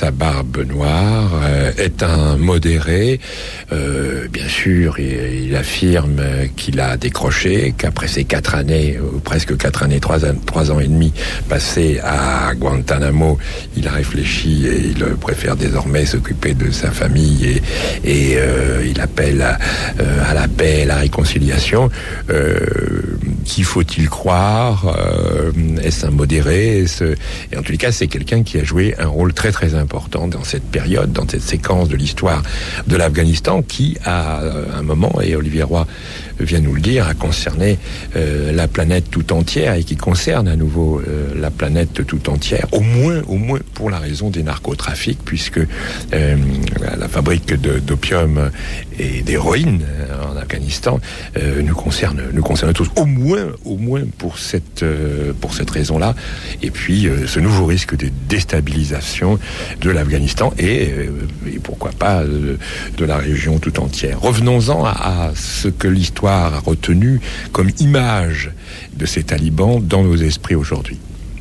sa barbe noire, est un modéré. Bien sûr, il affirme qu'il a décroché, qu'après ces 4 années, ou presque 4 années, 3 ans et demi passés à Guantanamo, il a réfléchi et il préfère désormais s'occuper de sa famille et il appelle à la paix, à la réconciliation. Qui faut-il croire? Est-ce un modéré? Et en tous les cas, c'est quelqu'un qui a joué un rôle très très important dans cette période, dans cette séquence de l'histoire de l'Afghanistan, qui à un moment, et Olivier Roy vient nous le dire, a concerné la planète tout entière et qui concerne à nouveau la planète tout entière, au moins pour la raison des narcotrafics, puisque la fabrique d'opium et d'héroïne en Afghanistan nous concerne tous, au moins pour cette raison-là. Et puis ce nouveau risque de déstabilisation de l'Afghanistan et pourquoi pas de la région tout entière. Revenons-en à ce que l'histoire a retenu comme image de ces talibans dans nos esprits aujourd'hui.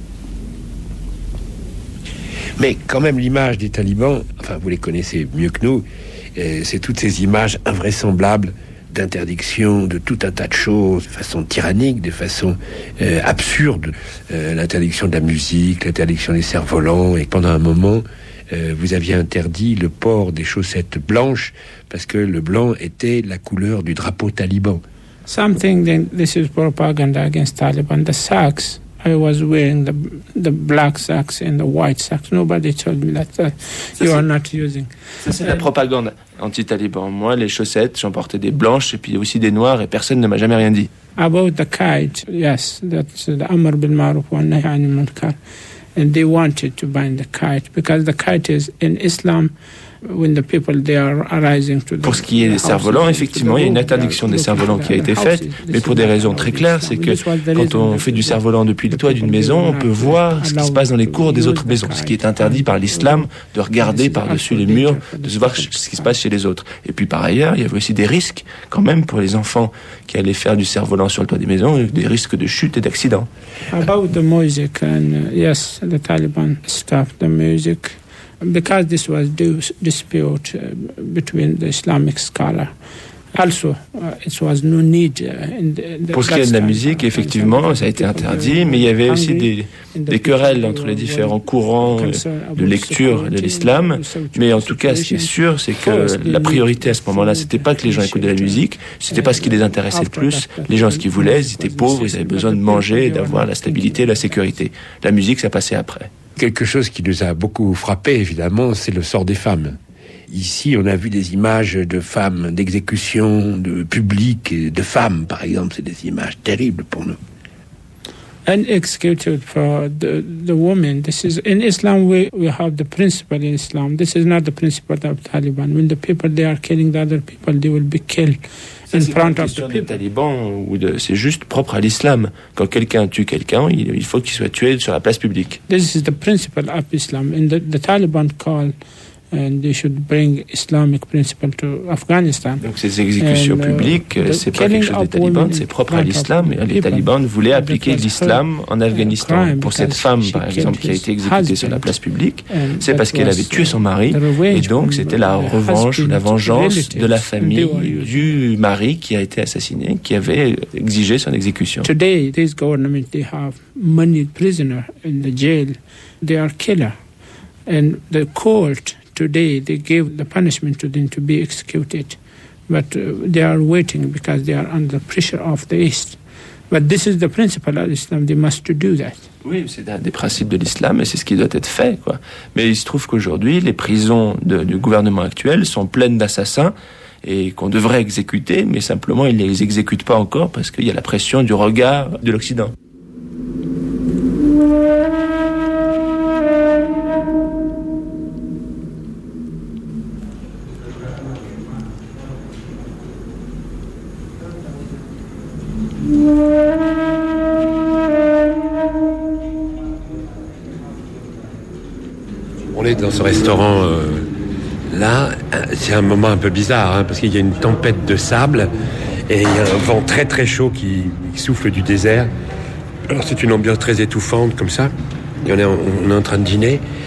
Mais quand même, l'image des talibans, enfin vous les connaissez mieux que nous, c'est toutes ces images invraisemblables d'interdiction de tout un tas de choses, de façon tyrannique, de façon absurde. L'interdiction de la musique, l'interdiction des cerfs-volants, et pendant un moment, vous aviez interdit le port des chaussettes blanches parce que le blanc était la couleur du drapeau taliban. Something that this is propaganda against Taliban. The socks, I was wearing the black socks and the white socks. Nobody told me that you are not using. Ça, c'est la propagande anti-taliban. Moi, les chaussettes, j'en portais des blanches et puis aussi des noires et personne ne m'a jamais rien dit. About the kite, yes, that's the Amr bil Ma'ruf wa Nahy anil Munkar. And they wanted to ban the kite because the kite is in Islam. When the people they are arising to the, pour ce qui est des cerfs-volants, effectivement, il y a une interdiction des cerfs-volants qui a été faite, mais pour des raisons très claires, c'est que quand on fait du cerf-volant depuis le toit d'une maison, on peut voir ce qui se passe dans les cours des autres maisons, ce qui est interdit par l'islam, de regarder par-dessus les murs, de se voir ce qui se passe chez les autres. Et puis par ailleurs, il y avait aussi des risques, quand même, pour les enfants qui allaient faire du cerf-volant sur le toit des maisons, des risques de chute et d'accident. About the music, and yes, the Taliban stopped the music. Because this was dispute between the Islamic scholar. Also, it was no need pour ce qui est de la musique, effectivement, ça a été interdit, mais il y avait aussi des querelles entre les différents courants de lecture de l'islam. Mais en tout cas, ce qui est sûr, c'est que la priorité à ce moment-là, c'était pas que les gens écoutent de la musique, c'était pas ce qui les intéressait le plus. Les gens, ce qu'ils voulaient, ils étaient pauvres, ils avaient besoin de manger et d'avoir la stabilité et la sécurité. La musique, ça passait après. Quelque chose qui nous a beaucoup frappé, évidemment, c'est le sort des femmes. Ici, on a vu des images de femmes, d'exécution, de public, de femmes, par exemple. C'est des images terribles pour nous. And executed for the women. This is in Islam. We have the principle in Islam. This is not the principle of Taliban. When the people they are killing the other people, they will be killed in front of the people. Talibans c'est juste propre à l'islam. Quand quelqu'un tue quelqu'un, il faut qu'il soit tué sur la place publique. This is the principle of Islam. And the Taliban call. And they should bring Islamic principle to Afghanistan. Donc ces exécutions publiques, c'est pas quelque chose des talibans, c'est propre à l'islam. Et les talibans voulaient appliquer l'islam en Afghanistan. Pour cette femme, par exemple, qui a été exécutée sur la place publique, c'est parce qu'elle avait tué son mari. Et donc c'était la revanche, la vengeance de la famille du mari qui a été assassiné, qui avait exigé son exécution. Today, this government, they have many prisoners in the jail. They are killers. And the court today, they gave the punishment to them to be executed. But they are waiting because they are under pressure of the East. But this is the principle of Islam. They must do that. Oui, c'est un des principes de l'islam et c'est ce qui doit être fait, quoi. Mais il se trouve qu'aujourd'hui, les prisons du gouvernement actuel sont pleines d'assassins et qu'on devrait exécuter, mais simplement, ils ne les exécutent pas encore parce qu'il y a la pression du regard de l'Occident. On est dans ce restaurant là, c'est un moment un peu bizarre parce qu'il y a une tempête de sable et il y a un vent très très chaud qui souffle du désert. Alors c'est une ambiance très étouffante comme ça. Et on est en train de dîner